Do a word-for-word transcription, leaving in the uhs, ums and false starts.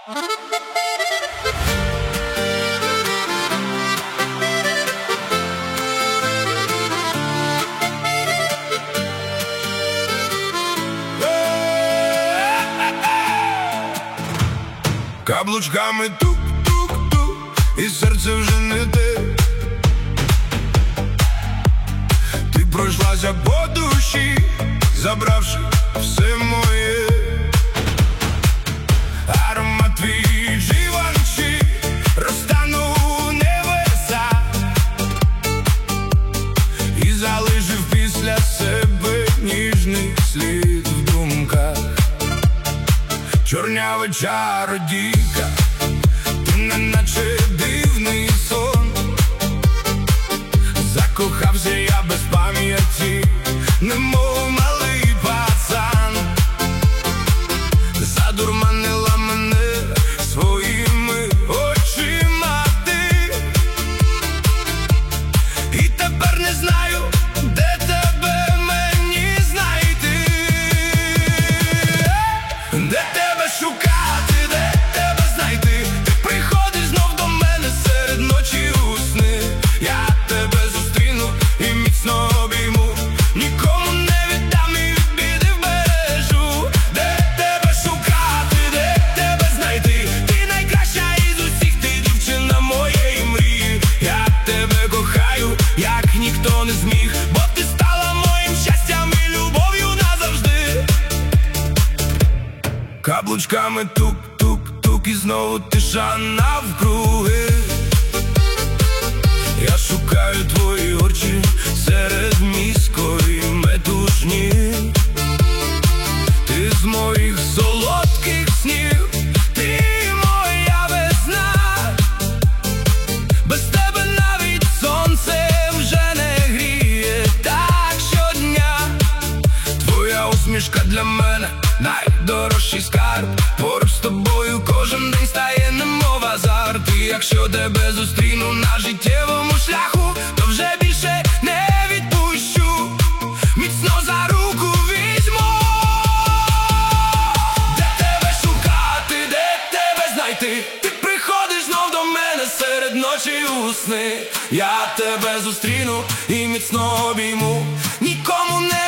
Каблучками тук-тук-тук, і серце вже не те. Ти пройшлася по душі, забравши все моє. Аромат твій Живанші розтанув у небеса і залишив після себе ніжний слід в думках. Чорнява чародійка, ти не наче дивний сон. Закохався я без пам'яті, немов малий пацан. Задурманила мене своїми очима ти, і тепер не знаю, де тебе мені знайти. Де тебе шукати, де тебе знайти? Ти приходиш знов до мене серед ночі у сни. Я тебе зустріну і міцно обійму, нікому не віддам і від біди вбережу. Де тебе шукати, де тебе знайти? Ти найкраща із усіх, ти дівчина моєї мрії. Я тебе кохаю, як ніхто не зміг, бо ти стала моїм щастям і любов'ю назавжди. Каблучками тук-тук-тук, і знову тиша навкруги. Я шукаю твої очі серед міської метушні. Ти з моїх солодких снів, ти моя весна. Без тебе навіть сонце вже не гріє так щодня. Твоя усмішка для мене найдорожчий скарб. Поруч з тобою кожен день стає немов азарт. І якщо тебе зустріну на життєвому шляху, то вже більше не відпущу, міцно за руку візьму. Де тебе шукати, де тебе знайти? Ти приходиш знов до мене серед ночі у сни. Я тебе зустріну і міцно обійму, нікому не